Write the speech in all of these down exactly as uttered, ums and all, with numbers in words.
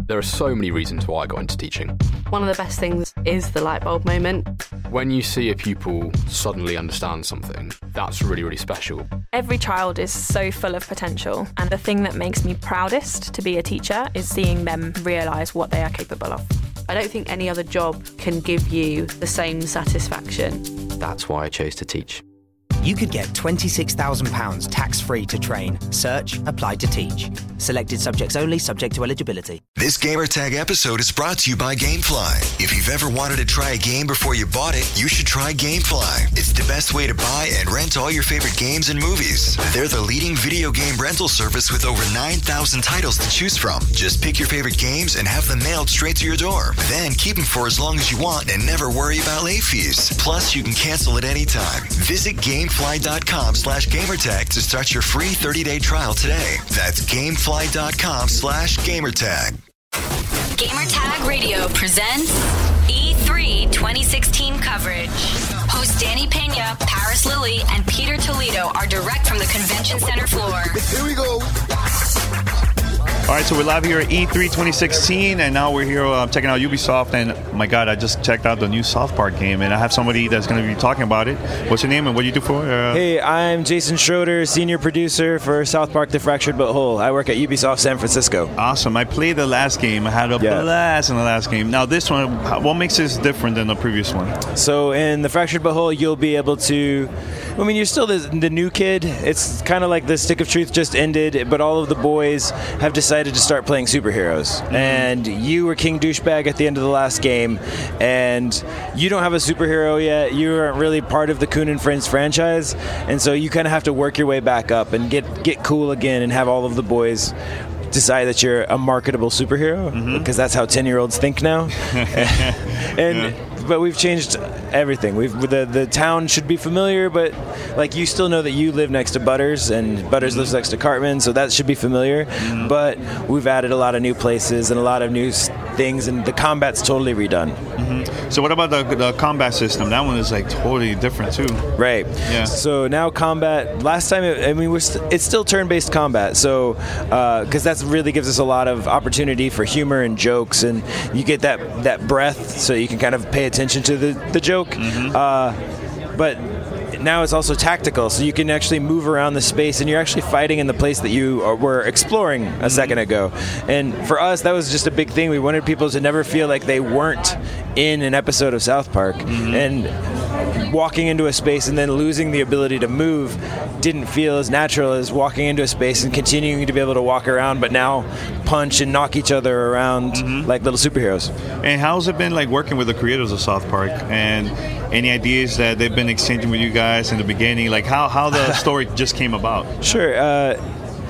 There are so many reasons why I got into teaching. One of the best things is the light bulb moment. When you see a pupil suddenly understand something, that's really, really special. Every child is so full of potential, and the thing that makes me proudest to be a teacher is seeing them realise what they are capable of. I don't think any other job can give you the same satisfaction. That's why I chose to teach. You could get twenty-six thousand pounds tax-free to train. Search Apply to Teach. Selected subjects only, subject to eligibility. This Gamertag episode is brought to you by Gamefly. If you've ever wanted to try a game before you bought it, you should try Gamefly. It's the best way to buy and rent all your favorite games and movies. They're the leading video game rental service with over nine thousand titles to choose from. Just pick your favorite games and have them mailed straight to your door. Then keep them for as long as you want and never worry about late fees. Plus, you can cancel at any time. Visit Gamefly.com slash Gamertag to start your free thirty-day trial today. That's Gamefly.com slash Gamertag. Gamertag Radio presents E three twenty sixteen coverage. Hosts Danny Pena, Paris Lilly, and Peter Toledo are direct from the convention center floor. Here we go. All right, so we're live here at E three twenty sixteen, and now we're here uh, checking out Ubisoft, and my God, I just checked out the new South Park game, and I have somebody that's going to be talking about it. What's your name, and what do you do for? Uh... Hey, I'm Jason Schroeder, senior producer for South Park: The Fractured But Whole. I work at Ubisoft San Francisco. Awesome. I played the last game. I had a yeah. blast in the last game. Now this one, what makes this different than the previous one? So in The Fractured But Whole, you'll be able to... I mean, you're still the, the new kid. It's kind of like the Stick of Truth just ended, but all of the boys have decided to start playing superheroes. Mm-hmm. And you were King Douchebag at the end of the last game, and you don't have a superhero yet. You aren't really part of the Coon and Friends franchise, and so you kind of have to work your way back up and get get cool again and have all of the boys decide that you're a marketable superhero, mm-hmm. because that's how ten-year-olds think now. and yeah. But we've changed everything. We've the the town should be familiar, but like you still know that you live next to Butters, and Butters mm-hmm. lives next to Cartman, so that should be familiar. Mm-hmm. But we've added a lot of new places and a lot of new things, and the combat's totally redone. Mm-hmm. So what about the, the combat system? That one is like totally different too. Right. Yeah. So now combat. Last time, it, I mean, we're st- it's still turn-based combat. So because uh, that really gives us a lot of opportunity for humor and jokes, and you get that that breath, so you can kind of pay attention to the the joke. Mm-hmm. Uh, but now it's also tactical, so you can actually move around the space, and you're actually fighting in the place that you are, were exploring a mm-hmm. second ago. And for us, that was just a big thing. We wanted people to never feel like they weren't in an episode of South Park. Mm-hmm. And walking into a space and then losing the ability to move didn't feel as natural as walking into a space and continuing to be able to walk around, but now punch and knock each other around mm-hmm. like little superheroes. And how's it been like working with the creators of South Park, and any ideas that they've been exchanging with you guys in the beginning, like how, how the story just came about? Sure. Uh,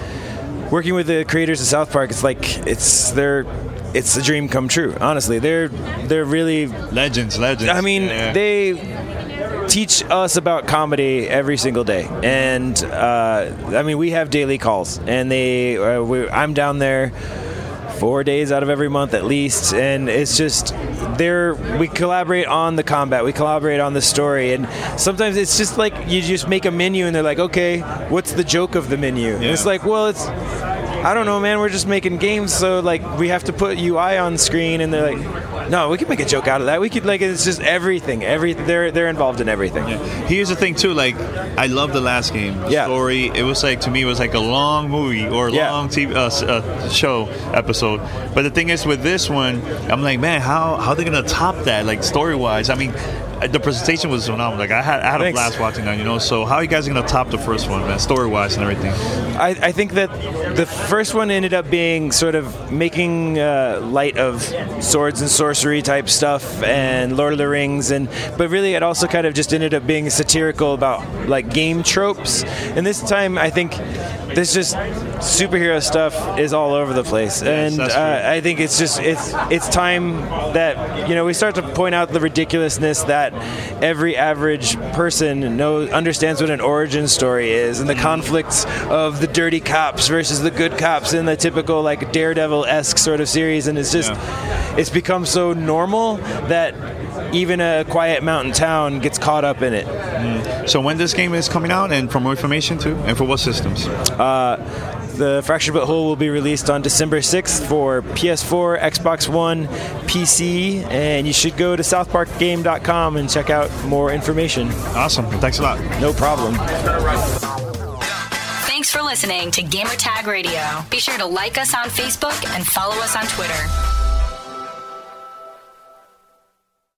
working with the creators of South Park, it's like it's they're it's a dream come true. Honestly, they're they're really legends. Legends. I mean, yeah. they teach us about comedy every single day, and uh, I mean, we have daily calls, and they uh, we, I'm down there four days out of every month at least, and it's just there. We collaborate on the combat, we collaborate on the story, and sometimes it's just like you just make a menu, and they're like, okay, what's the joke of the menu? Yeah. And it's like, well, it's I don't know, man. We're just making games, so like we have to put U I on screen, and they're like, no, we could make a joke out of that. We could like it's just everything. Every they're they're involved in everything. Yeah. Here's the thing too. Like I love the last game. The yeah. story. It was like to me it was like a long movie or a yeah. long T V uh, uh, show episode. But the thing is with this one, I'm like, man, how how are they gonna top that? Like story wise, I mean. The presentation was phenomenal. Like I had, I had a blast watching that, you know. So how are you guys gonna top the first one, man, story-wise and everything? I, I think that the first one ended up being sort of making uh, light of swords and sorcery type stuff and Lord of the Rings, and but really it also kind of just ended up being satirical about like game tropes. And this time, I think there's just superhero stuff is all over the place, yes, and uh, I think it's just it's it's time that you know we start to point out the ridiculousness that every average person knows understands what an origin story is, and the conflicts of the dirty cops versus the good cops in the typical like Daredevil-esque sort of series, and it's just yeah. it's become so normal that even a quiet mountain town gets caught up in it. Mm. So when this game is coming out, and for more information too, and for what systems? Uh, The Fractured But Whole will be released on December sixth for P S four, Xbox One, P C, and you should go to south park game dot com and check out more information. Awesome. Thanks a lot. No problem. Thanks for listening to Gamertag Radio. Be sure to like us on Facebook and follow us on Twitter.